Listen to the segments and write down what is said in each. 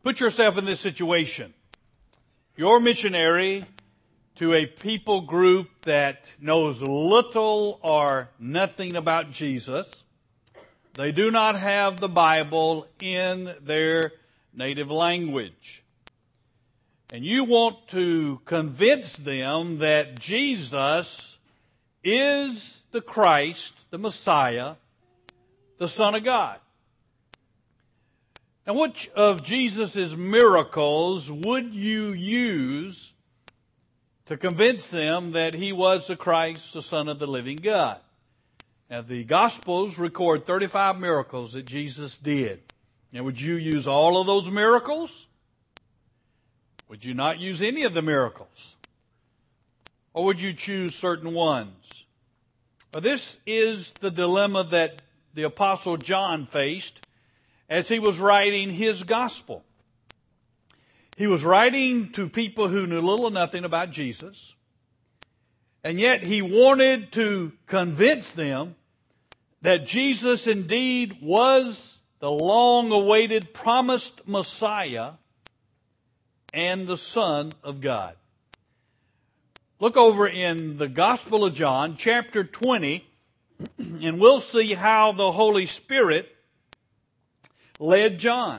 Put yourself in this situation. You're a missionary to a people group that knows little or nothing about Jesus. They do not have the Bible in their native language. And you want to convince them that Jesus is the Christ, the Messiah, the Son of God. Now, which of Jesus' miracles would you use to convince them that He was the Christ, the Son of the living God? Now, the Gospels record 35 miracles that Jesus did. Now, would you use all of those miracles? Would you not use any of the miracles? Or would you choose certain ones? Well, this is the dilemma that the Apostle John faced as he was writing his gospel. He was writing to people who knew little or nothing about Jesus, and yet he wanted to convince them that Jesus indeed was the long-awaited promised Messiah and the Son of God. Look over in the Gospel of John, chapter 20, and we'll see how the Holy Spirit led John.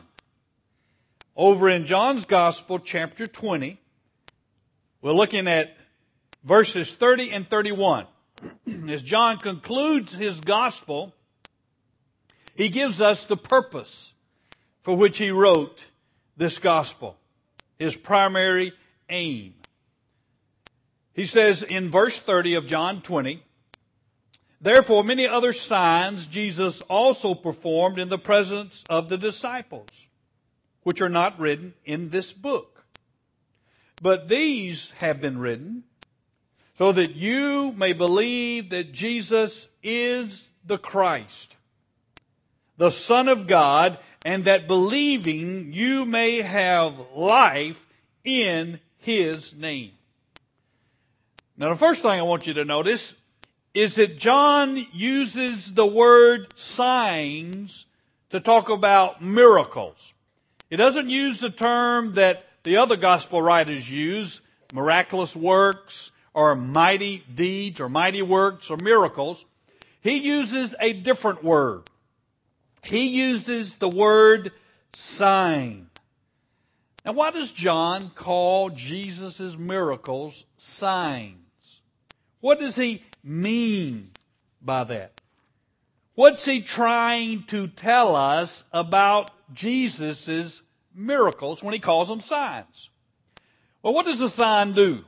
Over in John's Gospel, chapter 20, we're looking at verses 30 and 31. As John concludes his Gospel, he gives us the purpose for which he wrote this Gospel, his primary aim. He says in verse 30 of John 20, "Therefore many other signs Jesus also performed in the presence of the disciples, which are not written in this book. But these have been written so that you may believe that Jesus is the Christ, the Son of God, and that believing you may have life in His name." Now, the first thing I want you to notice is that John uses the word signs to talk about miracles. He doesn't use the term that the other gospel writers use, miraculous works or mighty deeds or mighty works or miracles. He uses a different word. He uses the word sign. Now, why does John call Jesus' miracles signs? What does he mean by that? What's he trying to tell us about Jesus' miracles when he calls them signs? Well, what does a sign do?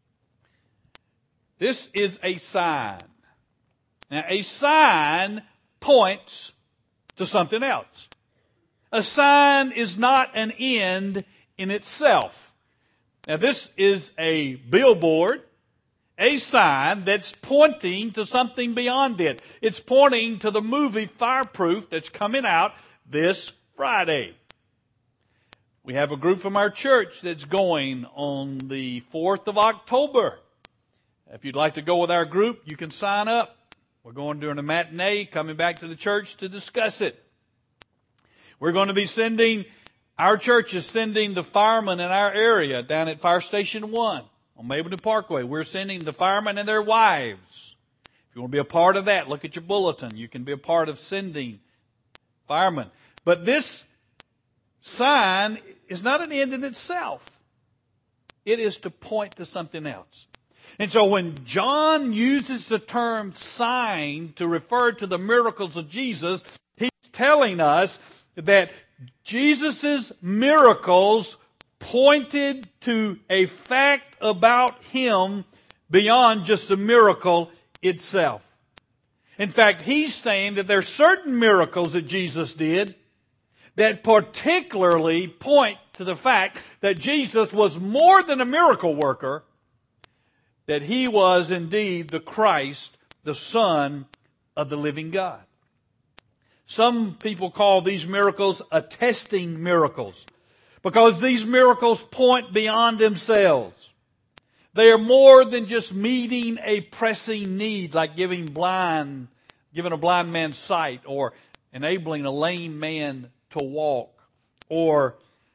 This is a sign. Now, a sign points to something else. A sign is not an end in itself. Now, this is a billboard, a sign that's pointing to something beyond it. It's pointing to the movie Fireproof that's coming out this Friday. We have a group from our church that's going on the 4th of October. If you'd like to go with our group, you can sign up. We're going during a matinee, coming back to the church to discuss it. We're going to be our church is sending the firemen in our area down at Fire Station 1 on Mableton Parkway. We're sending the firemen and their wives. If you want to be a part of that, look at your bulletin. You can be a part of sending firemen. But this sign is not an end in itself. It is to point to something else. And so when John uses the term sign to refer to the miracles of Jesus, he's telling us that Jesus' miracles pointed to a fact about Him beyond just the miracle itself. In fact, he's saying that there are certain miracles that Jesus did that particularly point to the fact that Jesus was more than a miracle worker, that He was indeed the Christ, the Son of the living God. Some people call these miracles attesting miracles because these miracles point beyond themselves. They are more than just meeting a pressing need, like giving a blind man sight, or enabling a lame man to walk, or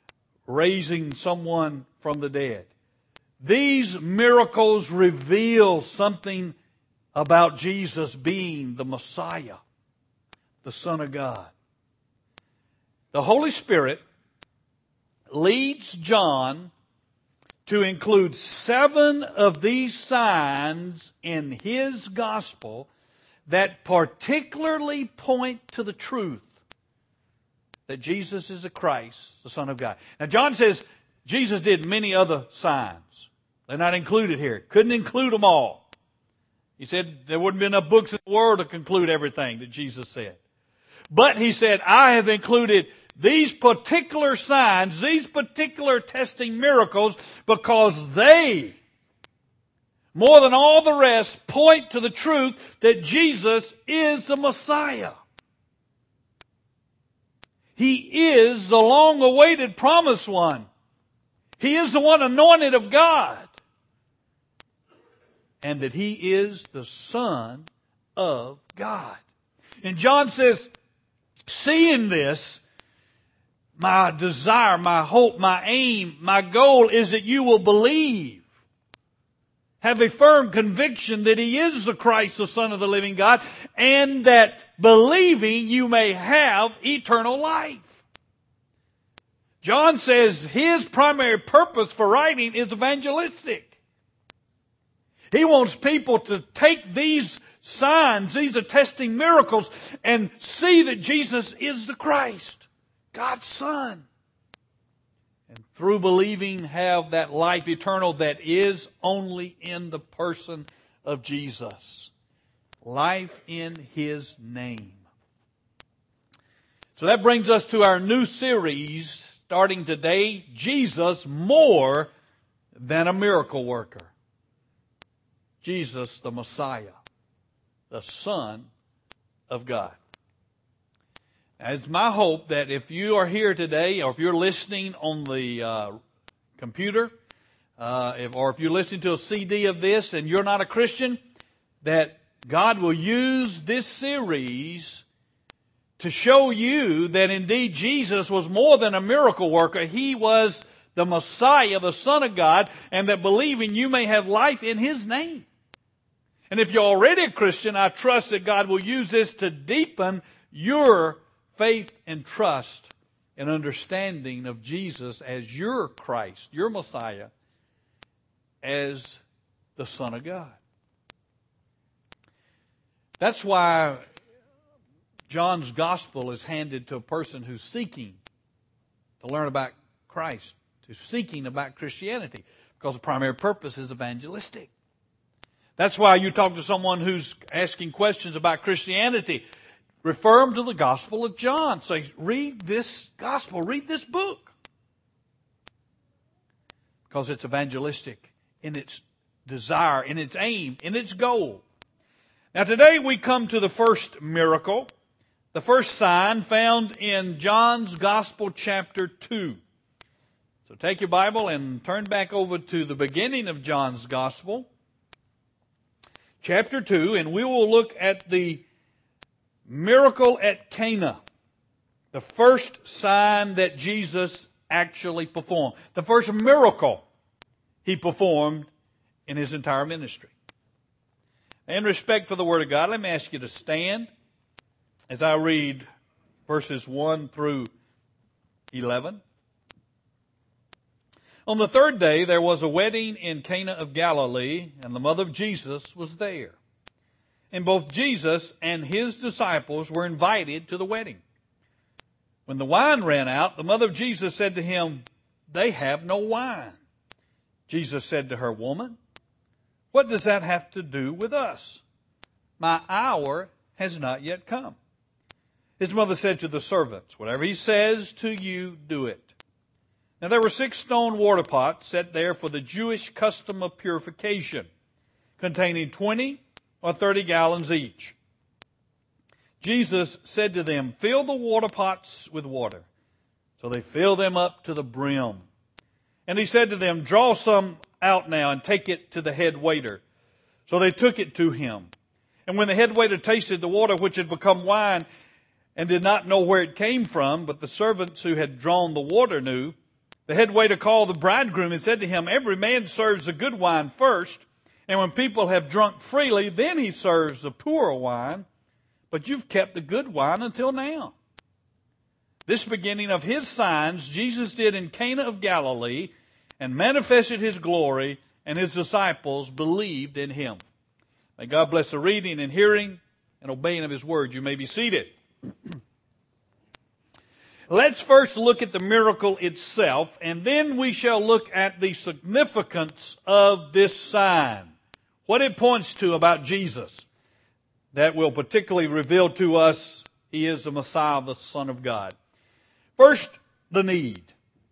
raising someone from the dead. These miracles reveal something about Jesus being the Messiah, the Son of God. The Holy Spirit leads John to include 7 of these signs in his gospel that particularly point to the truth that Jesus is the Christ, the Son of God. Now John says Jesus did many other signs. They're not included here. Couldn't include them all. He said there wouldn't be enough books in the world to conclude everything that Jesus said. But he said, I have included these particular signs, these particular testing miracles, because they, more than all the rest, point to the truth that Jesus is the Messiah. He is the long-awaited promised one. He is the one anointed of God. And that He is the Son of God. And John says, seeing this, my desire, my hope, my aim, my goal is that you will believe. Have a firm conviction that He is the Christ, the Son of the living God, and that believing you may have eternal life. John says his primary purpose for writing is evangelistic. He wants people to take these signs, these attesting miracles, and see that Jesus is the Christ, God's Son. And through believing have that life eternal that is only in the person of Jesus. Life in His name. So that brings us to our new series starting today, Jesus More Than a Miracle Worker. Jesus the Messiah, the Son of God. It's my hope that if you are here today, or if you're listening on the computer, or if you're listening to a CD of this and you're not a Christian, that God will use this series to show you that indeed Jesus was more than a miracle worker. He was the Messiah, the Son of God, and that believing you may have life in His name. And if you're already a Christian, I trust that God will use this to deepen your faith and trust and understanding of Jesus as your Christ, your Messiah, as the Son of God. That's why John's gospel is handed to a person who's seeking to learn about Christ, who's seeking about Christianity, because the primary purpose is evangelistic. That's why you talk to someone who's asking questions about Christianity, refer them to the Gospel of John. Say, read this gospel, read this book. Because it's evangelistic in its desire, in its aim, in its goal. Now today we come to the first miracle, the first sign found in John's Gospel chapter 2. So take your Bible and turn back over to the beginning of John's Gospel, chapter 2, and we will look at the miracle at Cana, the first sign that Jesus actually performed, the first miracle He performed in His entire ministry. In respect for the Word of God, let me ask you to stand as I read verses 1 through 11. On the third day, there was a wedding in Cana of Galilee, and the mother of Jesus was there. And both Jesus and His disciples were invited to the wedding. When the wine ran out, the mother of Jesus said to Him, "They have no wine." Jesus said to her, "Woman, what does that have to do with us? My hour has not yet come." His mother said to the servants, "Whatever He says to you, do it." Now there were 6 stone water pots set there for the Jewish custom of purification, containing 20 or 30 gallons each. Jesus said to them, "Fill the water pots with water." So they filled them up to the brim. And He said to them, "Draw some out now and take it to the head waiter." So they took it to Him. And when the head waiter tasted the water which had become wine and did not know where it came from, but the servants who had drawn the water knew, The head waiter called the bridegroom and said to him, "Every man serves the good wine first, and when people have drunk freely, then he serves the poorer wine. But you've kept the good wine until now." This beginning of his signs Jesus did in Cana of Galilee and manifested his glory, and his disciples believed in him. May God bless the reading and hearing and obeying of his word. You may be seated. Let's first look at the miracle itself, and then we shall look at the significance of this sign, what it points to about Jesus. That will particularly reveal to us he is the Messiah, the Son of God. First, the need.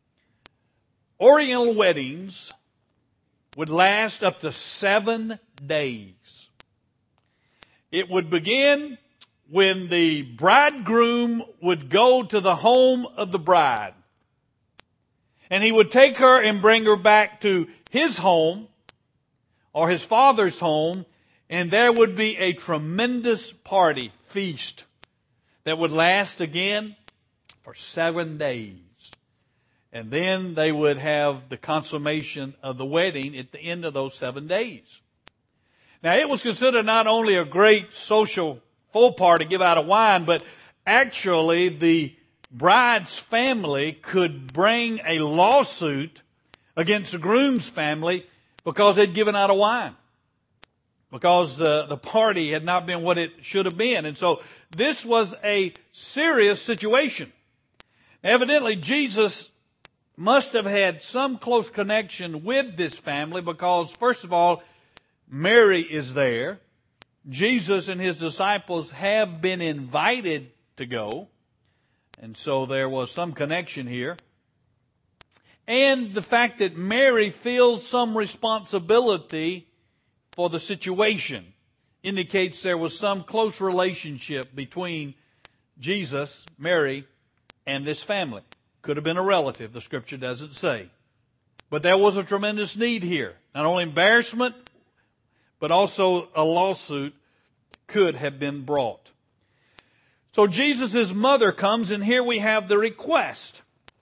Oriental weddings would last up to 7 days. It would begin when the bridegroom would go to the home of the bride. And he would take her and bring her back to his home or his father's home, and there would be a tremendous party, feast, that would last again for 7 days. And then they would have the consummation of the wedding at the end of those 7 days. Now, it was considered not only a great social full party to give out of wine, but actually the bride's family could bring a lawsuit against the groom's family because they'd given out of wine, because the party had not been what it should have been. And so this was a serious situation. Evidently, Jesus must have had some close connection with this family because, first of all, Mary is there. Jesus and his disciples have been invited to go. And so there was some connection here. And the fact that Mary feels some responsibility for the situation indicates there was some close relationship between Jesus, Mary, and this family. Could have been a relative, the scripture doesn't say. But there was a tremendous need here. Not only embarrassment, but also a lawsuit could have been brought. So Jesus' mother comes, and here we have the request.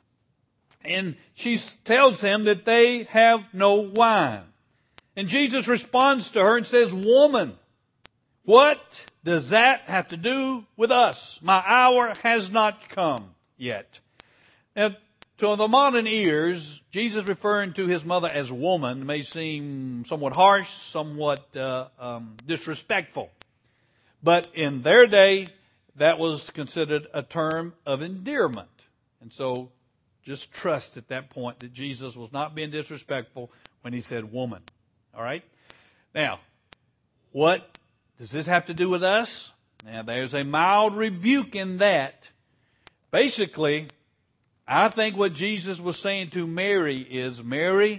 And she tells him that they have no wine. And Jesus responds to her and says, "Woman, what does that have to do with us? My hour has not come yet." Now, to the modern ears, Jesus referring to his mother as woman may seem somewhat harsh, somewhat disrespectful. But in their day, that was considered a term of endearment. And so just trust at that point that Jesus was not being disrespectful when he said woman. All right? Now, what does this have to do with us? Now, there's a mild rebuke in that. Basically, I think what Jesus was saying to Mary is, "Mary,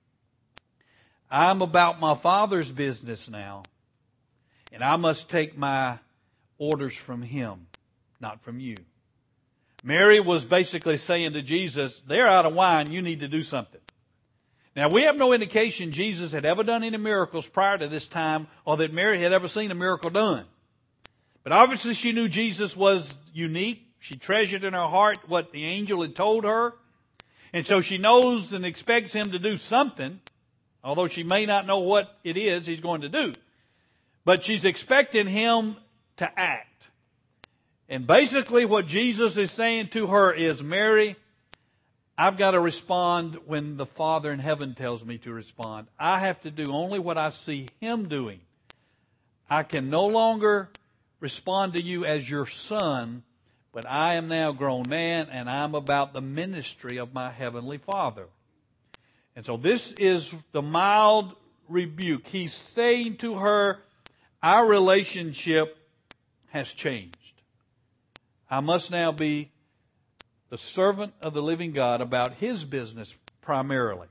I'm about my Father's business now, and I must take my orders from him, not from you." Mary was basically saying to Jesus, "They're out of wine, you need to do something." Now, we have no indication Jesus had ever done any miracles prior to this time, or that Mary had ever seen a miracle done. But obviously she knew Jesus was unique. She treasured in her heart what the angel had told her. And so she knows and expects him to do something, although she may not know what it is he's going to do. But she's expecting him to act. And basically what Jesus is saying to her is, "Mary, I've got to respond when the Father in heaven tells me to respond. I have to do only what I see him doing. I can no longer respond to you as your son, but I am now a grown man, and I'm about the ministry of my heavenly Father." And so this is the mild rebuke. He's saying to her, our relationship has changed. I must now be the servant of the living God about his business primarily.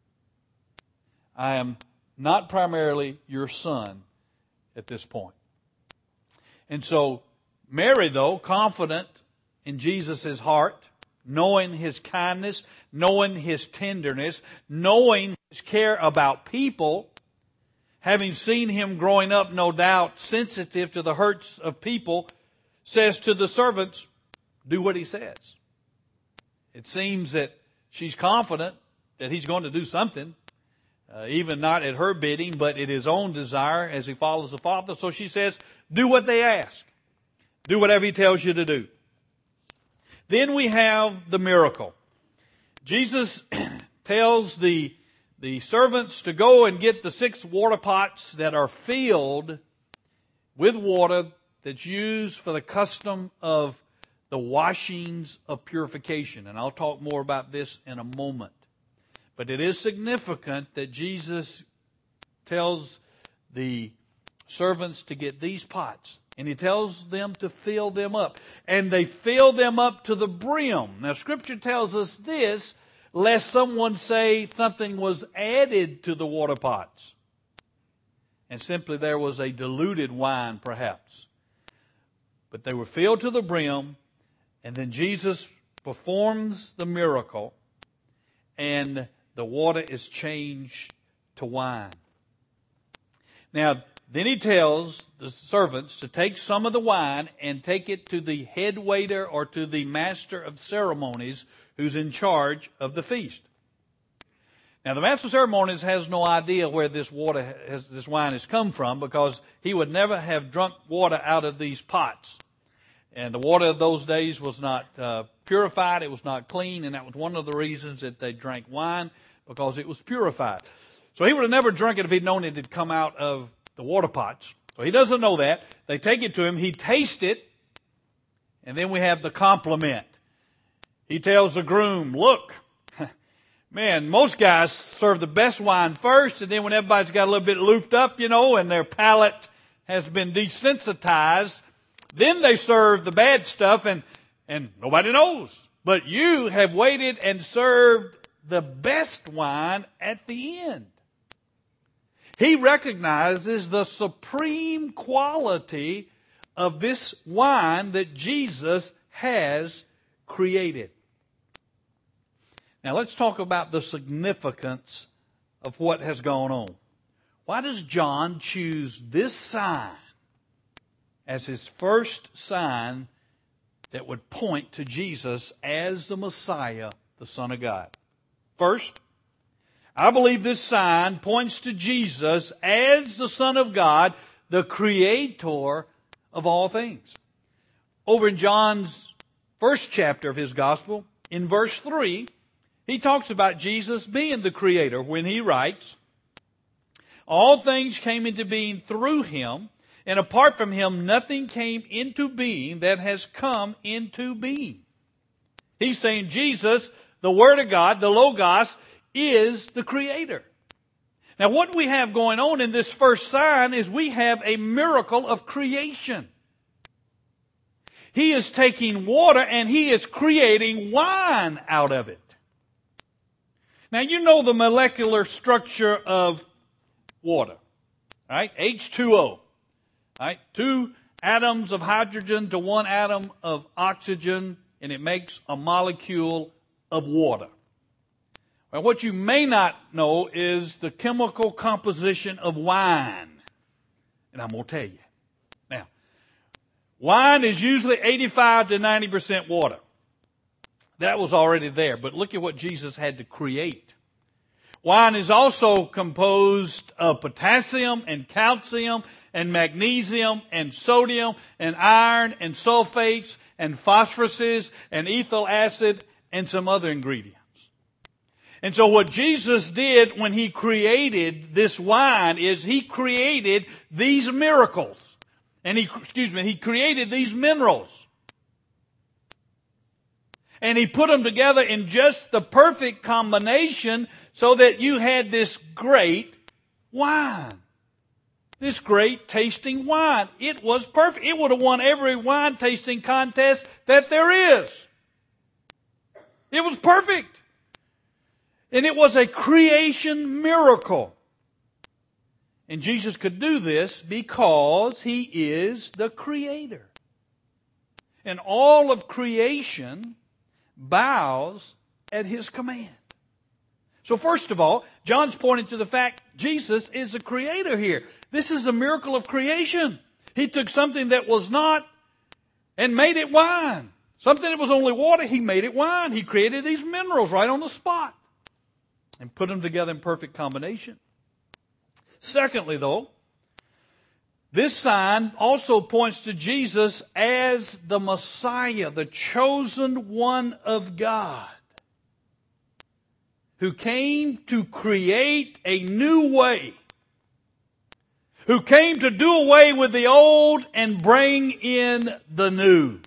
I am not primarily your son at this point. And so Mary, though, confident in Jesus' heart, knowing his kindness, knowing his tenderness, knowing his care about people, having seen him growing up, no doubt, sensitive to the hurts of people, says to the servants, "Do what he says." It seems that she's confident that He's going to do something, even not at her bidding, but at His own desire as He follows the Father. So she says, do what they ask. Do whatever He tells you to do. Then we have the miracle. Jesus tells the servants to go and get the 6 water pots that are filled with water that's used for the custom of the washings of purification. And I'll talk more about this in a moment. But it is significant that Jesus tells the servants to get these pots. And He tells them to fill them up. And they fill them up to the brim. Now Scripture tells us this, lest someone say something was added to the water pots. And simply there was a diluted wine perhaps. But they were filled to the brim. And then Jesus performs the miracle. And the water is changed to wine. Now, then He tells the servants to take some of the wine and take it to the head waiter or to the master of ceremonies who's in charge of the feast. Now, the master of ceremonies has no idea where this wine has come from, because he would never have drunk water out of these pots. And the water of those days was not purified, it was not clean, and that was one of the reasons that they drank wine, because it was purified. So he would have never drunk it if he'd known it had come out of the water pots. So he doesn't know that. They take it to him, he tastes it, and then we have the compliment. He tells the groom, look, man, most guys serve the best wine first, and then when everybody's got a little bit looped up, and their palate has been desensitized, then they serve the bad stuff, and nobody knows. But you have waited and served the best wine at the end. He recognizes the supreme quality of this wine that Jesus has created. Now let's talk about the significance of what has gone on. Why does John choose this sign as his first sign that would point to Jesus as the Messiah, the Son of God? First, I believe this sign points to Jesus as the Son of God, the Creator of all things. Over in John's first chapter of his Gospel, in verse 3, he talks about Jesus being the Creator when he writes, all things came into being through Him, and apart from Him nothing came into being that has come into being. He's saying Jesus, the Word of God, the Logos, is the Creator. Now what we have going on in this first sign is we have a miracle of creation. He is taking water and He is creating wine out of it. Now you know the molecular structure of water, right? H2O, right? 2 atoms of hydrogen to 1 atom of oxygen, and it makes a molecule of water. Well, what you may not know is the chemical composition of wine. And I'm going to tell you. Now, wine is usually 85 to 90% water. That was already there, but look at what Jesus had to create. Wine is also composed of potassium and calcium and magnesium and sodium and iron and sulfates and phosphoruses and ethyl acid and some other ingredients. And so what Jesus did when He created this wine is He created these miracles. And He created these minerals. And He put them together in just the perfect combination so that you had this great wine. This great tasting wine. It was perfect. It would have won every wine tasting contest that there is. It was perfect. And it was a creation miracle. And Jesus could do this because He is the Creator. And all of creation bows at His command. So first of all, John's pointing to the fact Jesus is the Creator here. This is a miracle of creation. He took something that was not and made it wine. Something that was only water, He made it wine. He created these minerals right on the spot and put them together in perfect combination. Secondly, though, this sign also points to Jesus as the Messiah, the chosen one of God, who came to create a new way, who came to do away with the old and bring in the new,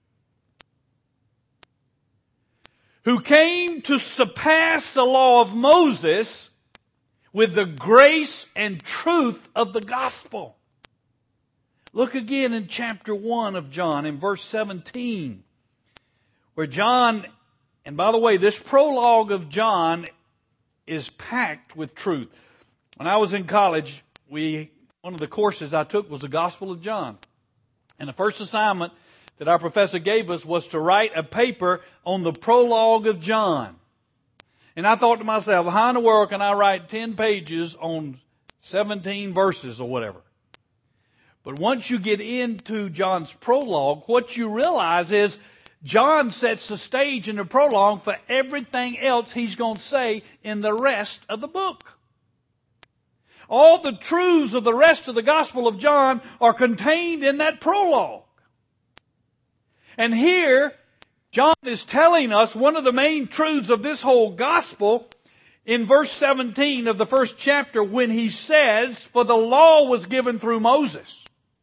who came to surpass the law of Moses with the grace and truth of the gospel. Look again in chapter 1 of John, in verse 17, where John, and by the way, this prologue of John is packed with truth. When I was in college, one of the courses I took was the Gospel of John. And the first assignment that our professor gave us was to write a paper on the prologue of John. And I thought to myself, how in the world can I write 10 pages on 17 verses or whatever? But once you get into John's prologue, what you realize is John sets the stage in the prologue for everything else he's going to say in the rest of the book. All the truths of the rest of the Gospel of John are contained in that prologue. And here, John is telling us one of the main truths of this whole Gospel in verse 17 of the first chapter, when he says, "For the law was given through Moses.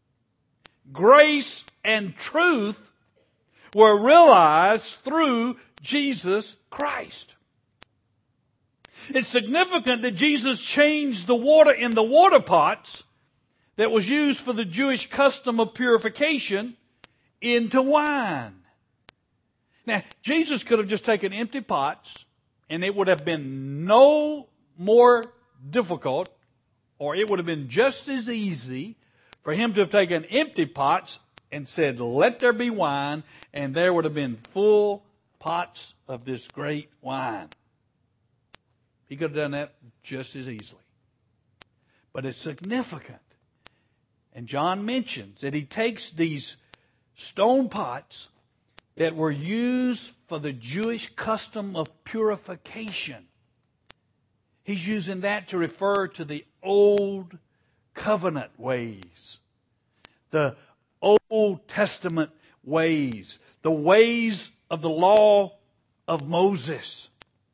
Grace and truth were realized through Jesus Christ." It's significant that Jesus changed the water in the water pots that was used for the Jewish custom of purification into wine. Now, Jesus could have just taken empty pots, and it would have been no more difficult, or it would have been just as easy for him to have taken empty pots and said, "Let there be wine," and there would have been full pots of this great wine. He could have done that just as easily. But it's significant. And John mentions that he takes these stone pots that were used for the Jewish custom of purification. He's using that to refer to the old covenant ways, the Old Testament ways, the ways of the law of Moses.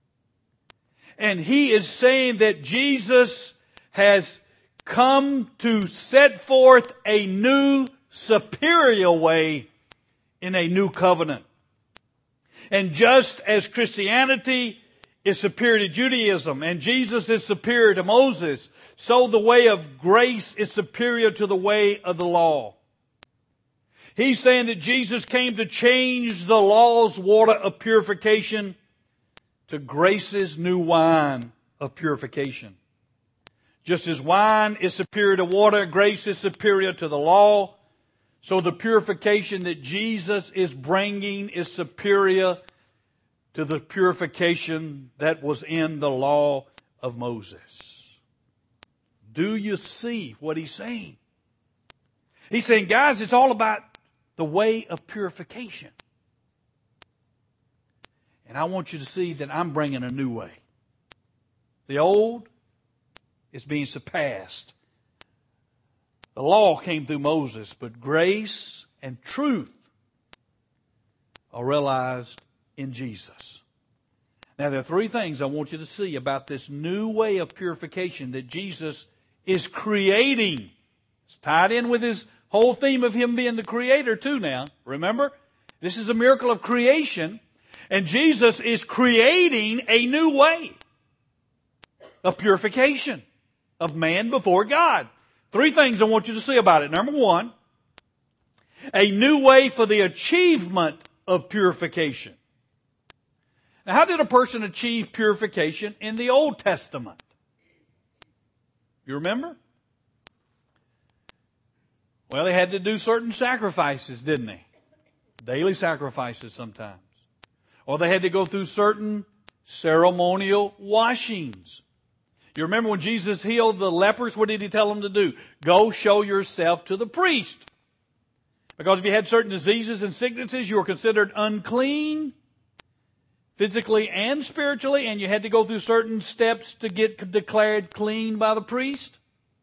And he is saying that Jesus has come to set forth a new, superior way in a new covenant. And just as Christianity is superior to Judaism and Jesus is superior to Moses, so the way of grace is superior to the way of the law. He's saying that Jesus came to change the law's water of purification to grace's new wine of purification. Just as wine is superior to water, grace is superior to the law, so the purification that Jesus is bringing is superior to the purification that was in the law of Moses. Do you see what he's saying? He's saying, guys, it's all about the way of purification. And I want you to see that I'm bringing a new way. The old is being surpassed. The law came through Moses, but grace and truth are realized in Jesus. Now, there are three things I want you to see about this new way of purification that Jesus is creating. It's tied in with his whole theme of him being the creator too now. Remember? This is a miracle of creation. And Jesus is creating a new way of purification of man before God. Three things I want you to see about it. Number one, a new way for the achievement of purification. Now, how did a person achieve purification in the Old Testament? You remember? Well, they had to do certain sacrifices, didn't they? Daily sacrifices sometimes. Or they had to go through certain ceremonial washings. You remember when Jesus healed the lepers, what did he tell them to do? Go show yourself to the priest. Because if you had certain diseases and sicknesses, you were considered unclean, physically and spiritually, and you had to go through certain steps to get declared clean by the priest.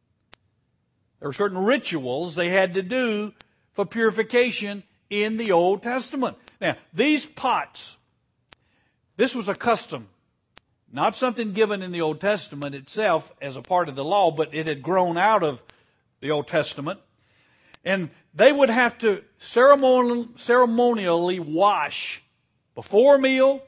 There were certain rituals they had to do for purification in the Old Testament. Now, these pots, this was a custom. Not something given in the Old Testament itself as a part of the law, but it had grown out of the Old Testament. And they would have to ceremonially wash before a meal,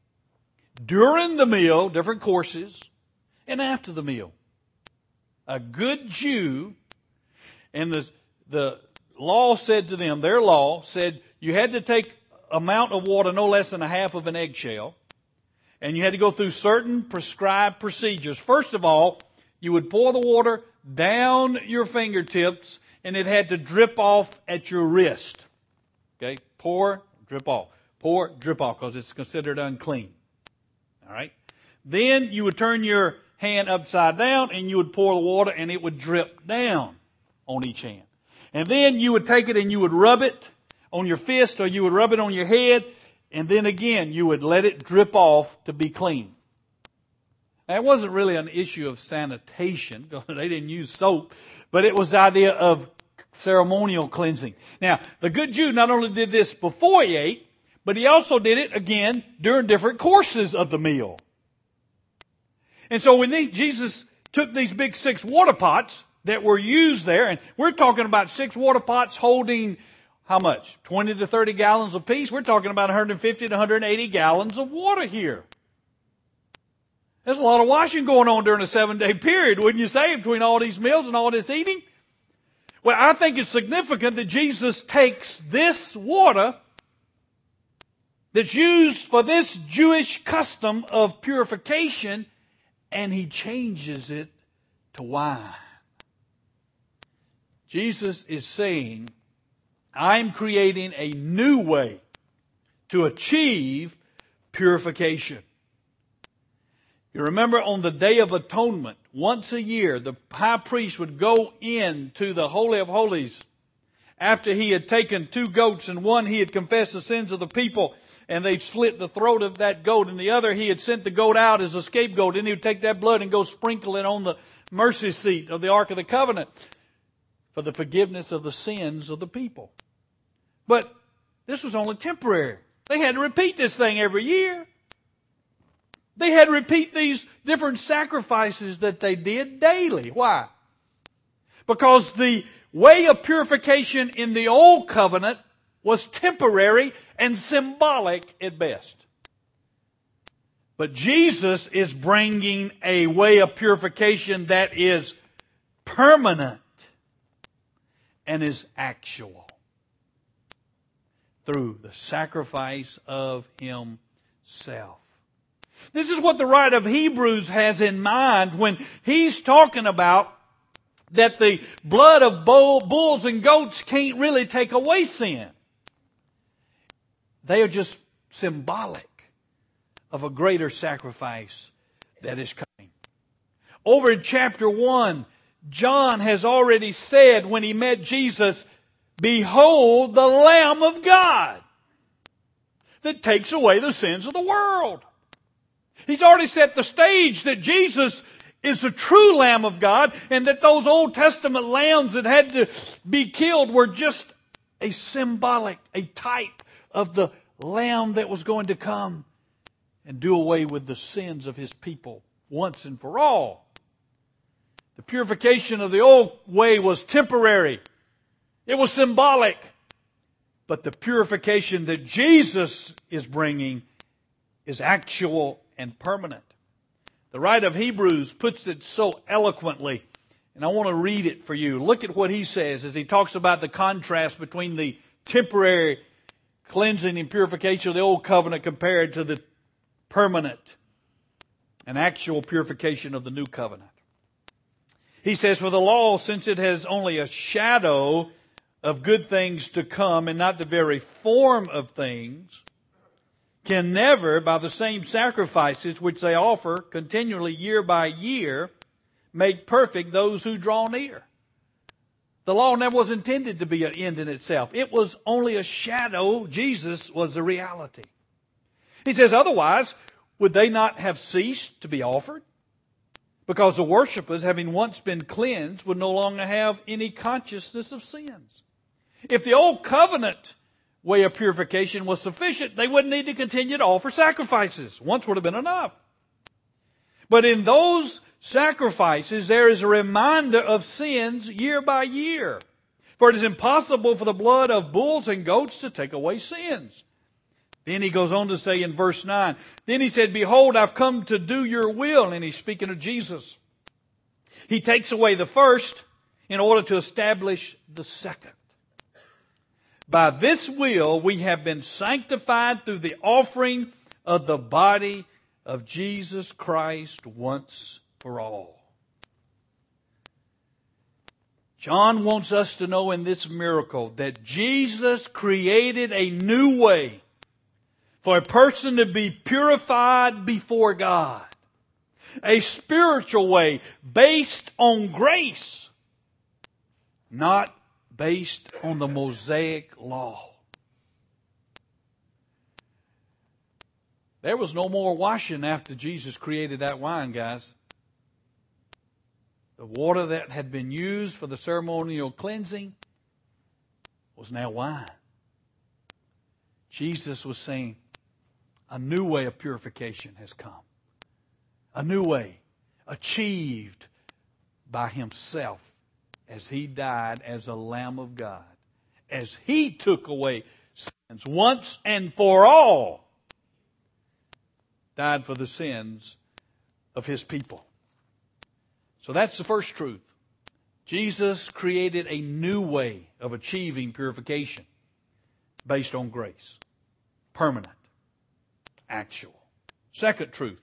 during the meal, different courses, and after the meal. A good Jew, and the law said to them, their law said you had to take amount of water no less than a half of an eggshell, and you had to go through certain prescribed procedures. First of all, you would pour the water down your fingertips, and it had to drip off at your wrist. Okay? Pour, drip off. Pour, drip off, because it's considered unclean. All right? Then you would turn your hand upside down, and you would pour the water, and it would drip down on each hand. And then you would take it and you would rub it on your fist, or you would rub it on your head, and then again you would let it drip off to be clean. Now, it wasn't really an issue of sanitation, because they didn't use soap, but it was the idea of ceremonial cleansing. Now, the good Jew not only did this before he ate, but he also did it again during different courses of the meal. And so when Jesus took these big 6 water pots that were used there, and we're talking about 6 water pots holding how much? 20 to 30 gallons apiece. We're talking about 150 to 180 gallons of water here. There's a lot of washing going on during a 7-day period, wouldn't you say, between all these meals and all this eating? Well, I think it's significant that Jesus takes this water that's used for this Jewish custom of purification, and he changes it to wine. Jesus is saying, I'm creating a new way to achieve purification. You remember on the Day of Atonement, once a year, the high priest would go into the Holy of Holies after he had taken 2 goats, and one he had confessed the sins of the people, and they'd slit the throat of that goat, and the other he had sent the goat out as a scapegoat, and he would take that blood and go sprinkle it on the mercy seat of the Ark of the Covenant for the forgiveness of the sins of the people. But this was only temporary. They had to repeat this thing every year. They had to repeat these different sacrifices that they did daily. Why? Because the way of purification in the Old Covenant was temporary and symbolic at best. But Jesus is bringing a way of purification that is permanent and is actual through the sacrifice of Himself. This is what the writer of Hebrews has in mind when he's talking about that the blood of bulls and goats can't really take away sin. They are just symbolic of a greater sacrifice that is coming. Over in chapter 1, John has already said when he met Jesus, "Behold the Lamb of God that takes away the sins of the world." He's already set the stage that Jesus is the true Lamb of God, and that those Old Testament lambs that had to be killed were just a symbolic, a type of the Lamb that was going to come and do away with the sins of His people once and for all. The purification of the old way was temporary. It was symbolic. But the purification that Jesus is bringing is actual and permanent. The writer of Hebrews puts it so eloquently, and I want to read it for you. Look at what he says as he talks about the contrast between the temporary cleansing and purification of the old covenant compared to the permanent and actual purification of the new covenant. He says, "For the law, since it has only a shadow of good things to come and not the very form of things, can never, by the same sacrifices which they offer continually year by year, make perfect those who draw near." The law never was intended to be an end in itself. It was only a shadow. Jesus was the reality. He says, otherwise, would they not have ceased to be offered? Because the worshipers, having once been cleansed, would no longer have any consciousness of sins. If the old covenant way of purification was sufficient, they wouldn't need to continue to offer sacrifices. Once would have been enough. But in those sacrifices, there is a reminder of sins year by year. For it is impossible for the blood of bulls and goats to take away sins. Then he goes on to say in verse 9, then he said, behold, I've come to do your will. And he's speaking of Jesus. He takes away the first in order to establish the second. By this will we have been sanctified through the offering of the body of Jesus Christ once for all. John wants us to know in this miracle that Jesus created a new way for a person to be purified before God. A spiritual way based on grace, not based on the Mosaic law. There was no more washing after Jesus created that wine, guys. The water that had been used for the ceremonial cleansing was now wine. Jesus was saying, a new way of purification has come. A new way achieved by Himself as He died as a Lamb of God. As He took away sins once and for all. Died for the sins of His people. So that's the first truth. Jesus created a new way of achieving purification based on grace. Permanent. Actual. Second truth.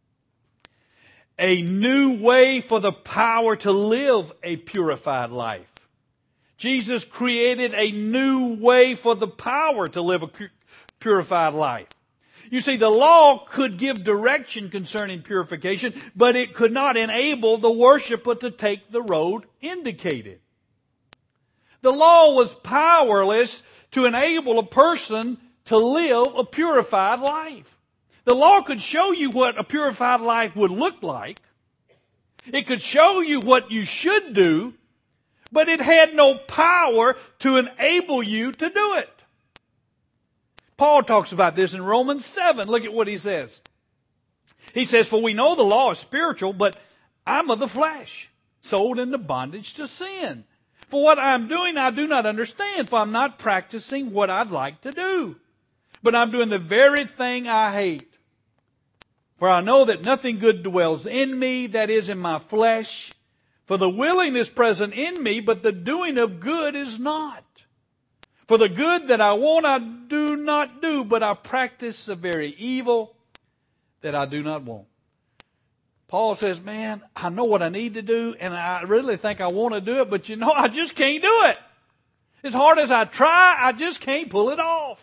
A new way for the power to live a purified life. Jesus created a new way for the power to live a purified life. You see, the law could give direction concerning purification, but it could not enable the worshiper to take the road indicated. The law was powerless to enable a person to live a purified life. The law could show you what a purified life would look like. It could show you what you should do, but it had no power to enable you to do it. Paul talks about this in Romans 7. Look at what he says. He says, for we know the law is spiritual, but I'm of the flesh, sold into bondage to sin. For what I'm doing, I do not understand, for I'm not practicing what I'd like to do. But I'm doing the very thing I hate. For I know that nothing good dwells in me, that is in my flesh. For the willing is present in me, but the doing of good is not. For the good that I want, I do not do, but I practice the very evil that I do not want. Paul says, man, I know what I need to do, and I really think I want to do it, but I just can't do it. As hard as I try, I just can't pull it off.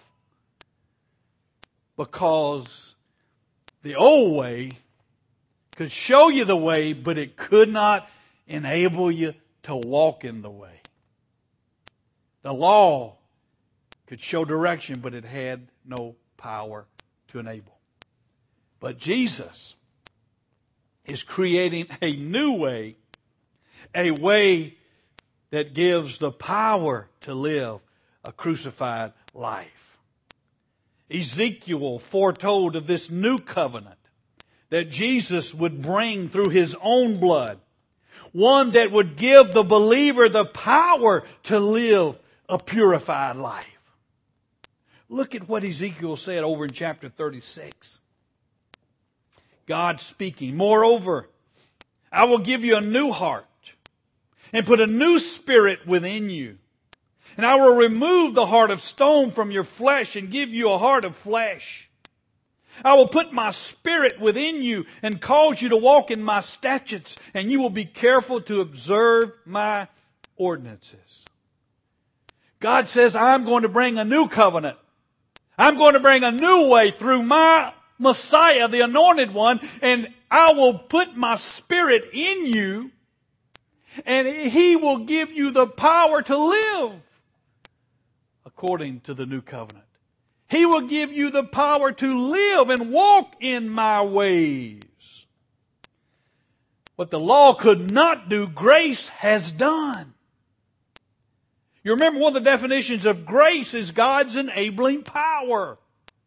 Because the old way could show you the way, but it could not enable you to walk in the way. The law could show direction, but it had no power to enable. But Jesus is creating a new way, a way that gives the power to live a crucified life. Ezekiel foretold of this new covenant that Jesus would bring through His own blood, one that would give the believer the power to live a purified life. Look at what Ezekiel said over in chapter 36. God speaking, moreover, I will give you a new heart and put a new spirit within you. And I will remove the heart of stone from your flesh and give you a heart of flesh. I will put my spirit within you and cause you to walk in my statutes, and you will be careful to observe my ordinances. God says, I'm going to bring a new covenant. I'm going to bring a new way through my Messiah, the Anointed One, and I will put my spirit in you, And He will give you the power to live according to the new covenant. He will give you the power to live and walk in my ways. What the law could not do, grace has done. You remember one of the definitions of grace is God's enabling power.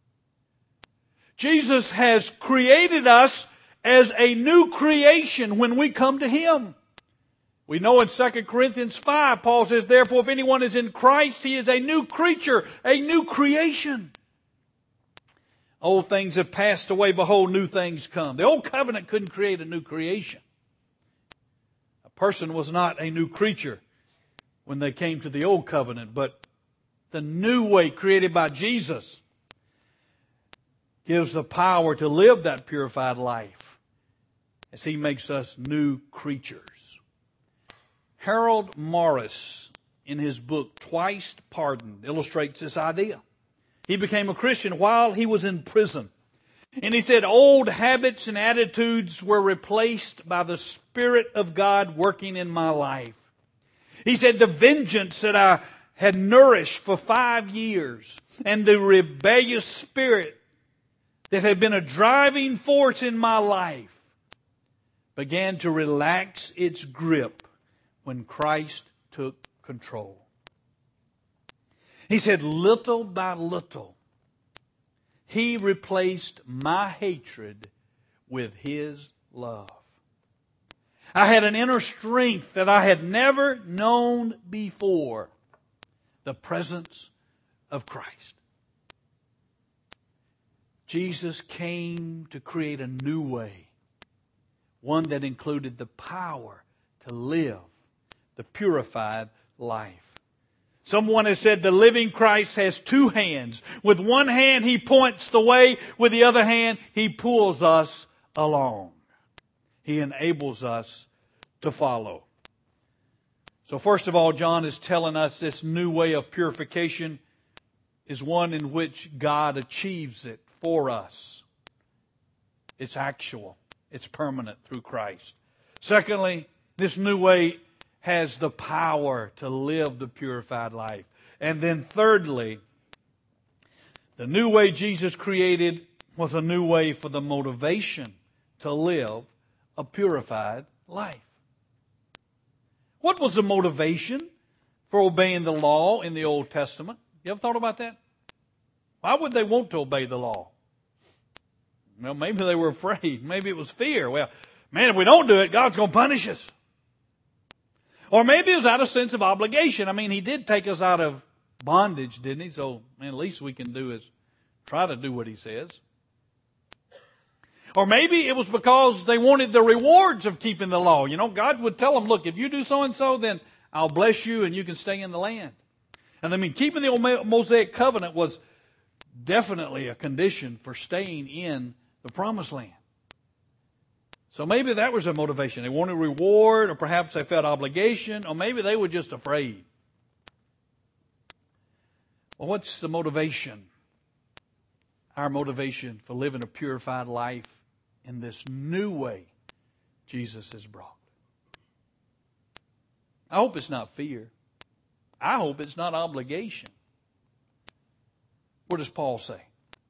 Jesus has created us as a new creation when we come to Him. We know in 2 Corinthians 5, Paul says, therefore, if anyone is in Christ, he is a new creature, a new creation. Old things have passed away, behold, new things come. The old covenant couldn't create a new creation. A person was not a new creature when they came to the old covenant, but the new way created by Jesus gives the power to live that purified life as He makes us new creatures. Harold Morris, in his book, Twice Pardoned, illustrates this idea. He became a Christian while he was in prison. And he said, old habits and attitudes were replaced by the Spirit of God working in my life. He said, the vengeance that I had nourished for 5 years and the rebellious spirit that had been a driving force in my life began to relax its grip when Christ took control. He said, little by little, He replaced my hatred with His love. I had an inner strength that I had never known before. The presence of Christ. Jesus came to create a new way. One that included the power to live the purified life. Someone has said the living Christ has two hands. With one hand He points the way. With the other hand He pulls us along. He enables us to follow. So first of all, John is telling us this new way of purification is one in which God achieves it for us. It's actual. It's permanent through Christ. Secondly, this new way has the power to live the purified life. And then thirdly, the new way Jesus created was a new way for the motivation to live a purified life. What was the motivation for obeying the law in the Old Testament? You ever thought about that? Why would they want to obey the law? Well, maybe they were afraid. Maybe it was fear. Well, man, if we don't do it, God's going to punish us. Or maybe it was out of sense of obligation. I mean, He did take us out of bondage, didn't He? So, man, at least we can do is try to do what He says. Or maybe it was because they wanted the rewards of keeping the law. You know, God would tell them, look, if you do so-and-so, then I'll bless you and you can stay in the land. And I mean, keeping the old Mosaic covenant was definitely a condition for staying in the promised land. So maybe that was their motivation. They wanted reward, or perhaps they felt obligation, or maybe they were just afraid. Well, what's the motivation? Our motivation for living a purified life in this new way Jesus has brought. I hope it's not fear. I hope it's not obligation. What does Paul say?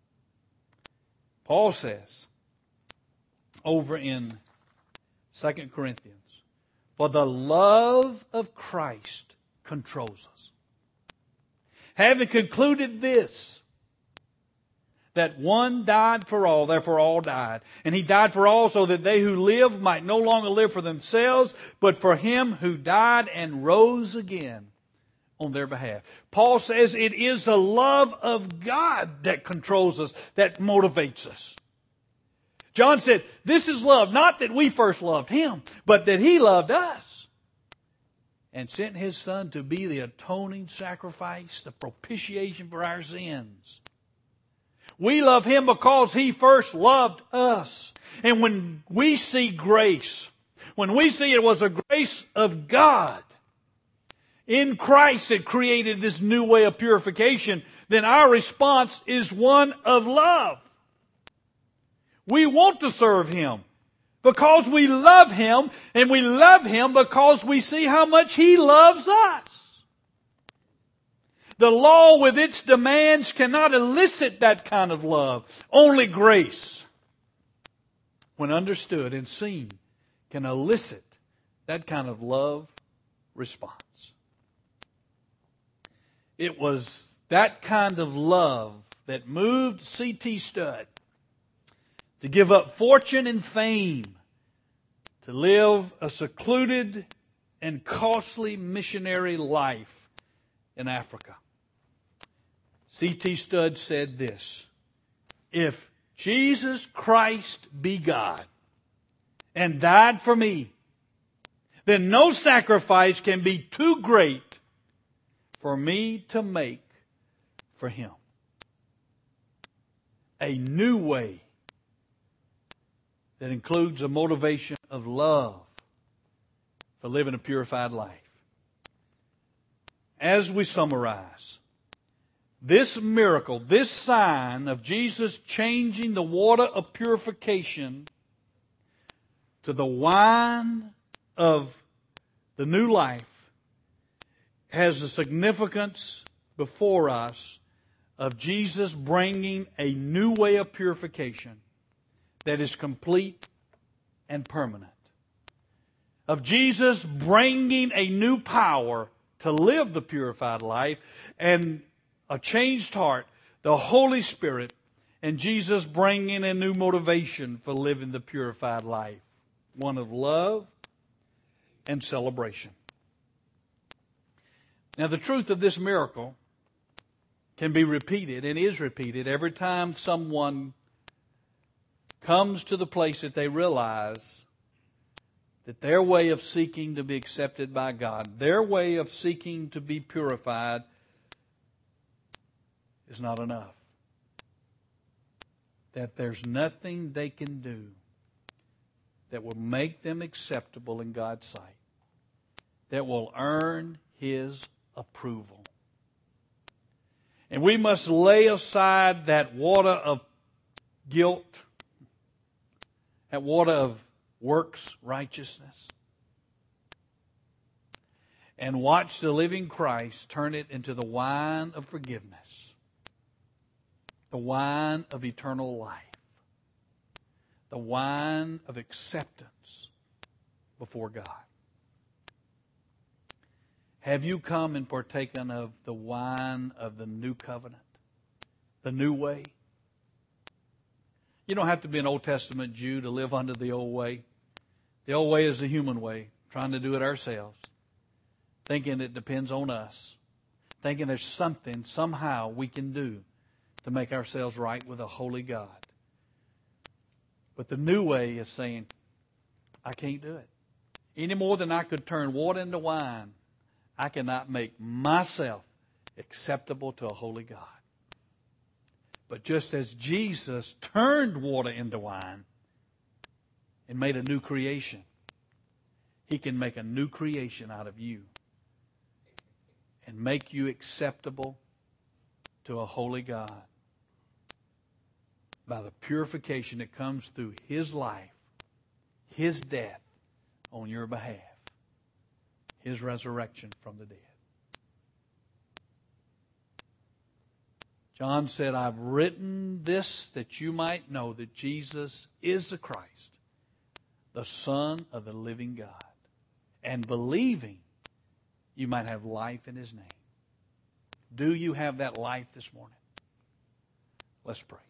Paul says over in 2 Corinthians, for the love of Christ controls us. Having concluded this, that one died for all, therefore all died. And He died for all so that they who live might no longer live for themselves, but for Him who died and rose again on their behalf. Paul says it is the love of God that controls us, that motivates us. John said, this is love, not that we first loved Him, but that He loved us and sent His Son to be the atoning sacrifice, the propitiation for our sins. We love Him because He first loved us. And when we see grace, when we see it was a grace of God in Christ that created this new way of purification, then our response is one of love. We want to serve Him. Because we love Him, and we love Him because we see how much He loves us. The law with its demands cannot elicit that kind of love. Only grace, when understood and seen, can elicit that kind of love response. It was that kind of love that moved C.T. Studd to give up fortune and fame to live a secluded and costly missionary life in Africa. C.T. Studd said this: "If Jesus Christ be God and died for me, then no sacrifice can be too great for me to make for Him." A new way that includes a motivation of love for living a purified life. As we summarize, this miracle, this sign of Jesus changing the water of purification to the wine of the new life, has a significance before us of Jesus bringing a new way of purification that is complete and permanent. Of Jesus bringing a new power to live the purified life, and a changed heart, the Holy Spirit, and Jesus bringing a new motivation for living the purified life. One of love and celebration. Now, the truth of this miracle can be repeated and is repeated every time someone comes to the place that they realize that their way of seeking to be accepted by God, their way of seeking to be purified, is not enough. That there's nothing they can do that will make them acceptable in God's sight, that will earn His approval. And we must lay aside that water of guilt, that water of works righteousness, and watch the living Christ turn it into the wine of forgiveness, the wine of eternal life, the wine of acceptance before God. Have you come and partaken of the wine of the new covenant, the new way? You don't have to be an Old Testament Jew to live under the old way. The old way is the human way, trying to do it ourselves, thinking it depends on us, thinking there's something, somehow we can do to make ourselves right with a holy God. But the new way is saying, I can't do it. Any more than I could turn water into wine, I cannot make myself acceptable to a holy God. But just as Jesus turned water into wine and made a new creation, He can make a new creation out of you and make you acceptable to a holy God by the purification that comes through His life, His death on your behalf, His resurrection from the dead. John said, I've written this that you might know that Jesus is the Christ, the Son of the living God. And believing, you might have life in His name. Do you have that life this morning? Let's pray.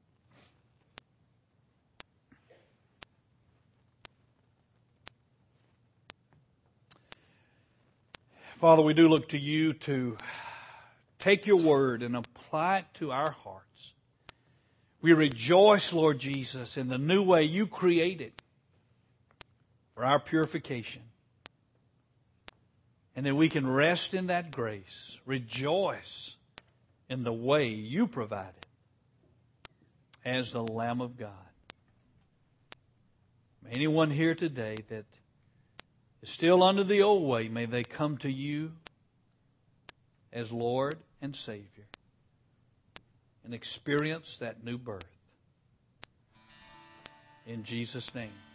Father, we do look to You to take Your word and apply it to our hearts. We rejoice, Lord Jesus, in the new way You created for our purification. And that we can rest in that grace, rejoice in the way You provided as the Lamb of God. Anyone here today that is still under the old way, may they come to You as Lord and Savior and experience that new birth. In Jesus' name.